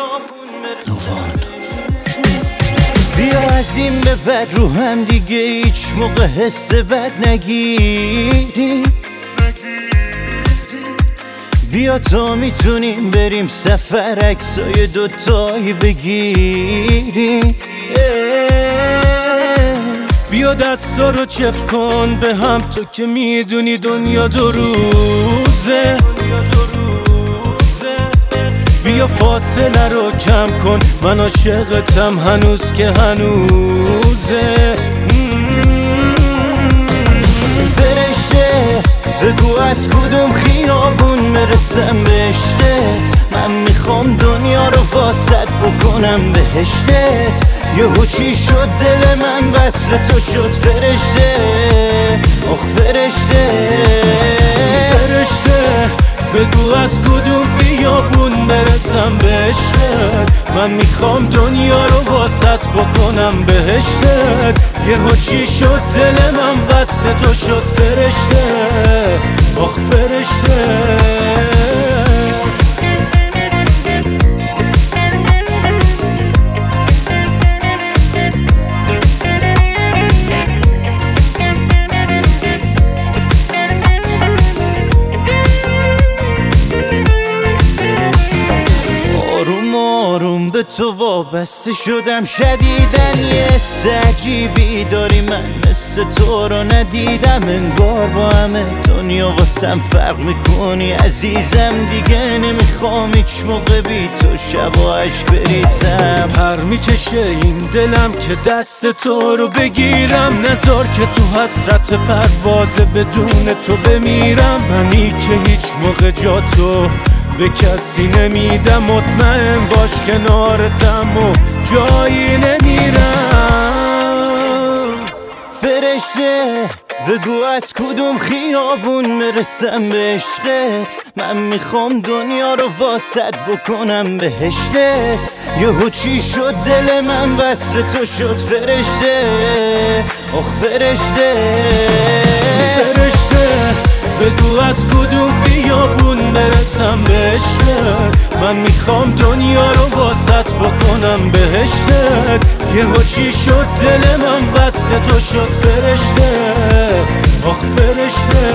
نوان بیا از این به بعد رو هم دیگه هیچ موقع حس بد نگیری. بیا تا میتونیم بریم سفر عکسای دوتایی بگیریم. بیا دستا رو چپ کن به هم، تو که میدونی دنیا دو روزه. بیا فاصله رو کم کن، من عاشقتم هنوز که هنوزه. فرشته بگو از کدوم خیابون برسم به عشقت، من میخوام دنیا رو واسط بکنم بهشتت. یهو چی شد دل من وصل تو شد فرشته، آخ فرشته. فرشته بگو از کدوم خیابون برسم به عشقت، من میخوام دنیا رو واسط بکنم بهشتت. یهو چی شد دل من وصل تو شد فرشته، آخ فرشته. آروم به تو وابسته شدم شدیدن، یه حس عجیبی داری من مثل تو رو ندیدم. انگار با همه دنیا واسم فرق میکنی عزیزم، دیگه نمیخوام هیچ موقع بی تو شباهش بریزم. پر میکشه این دلم که دست تو رو بگیرم، نذار که تو حسرت پرواز بدون تو بمیرم. منی که هیچ موقع جا تو به کسی نمیدم، مطمئن باش کنارتم و جایی نمیرم. فرشته بگو از کدوم خیابون برسم به عشقت، من میخوام دنیا رو واسط بکنم بهشتت. یهو چی شد دل من وصل تو شد فرشته، آخ فرشته. فرشته بگو از کدوم خیابون برسم به عشقت، من میخوام دنیا رو واسط بکنم بهشتت. یهو چی شد دل من وصل تو شد فرشته، آخ فرشته.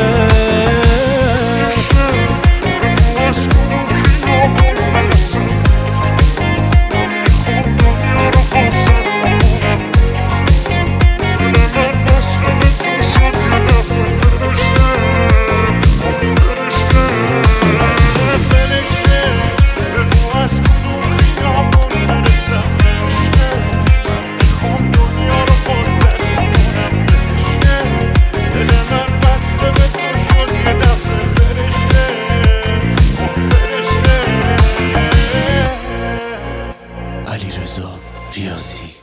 علیرضا ریاضی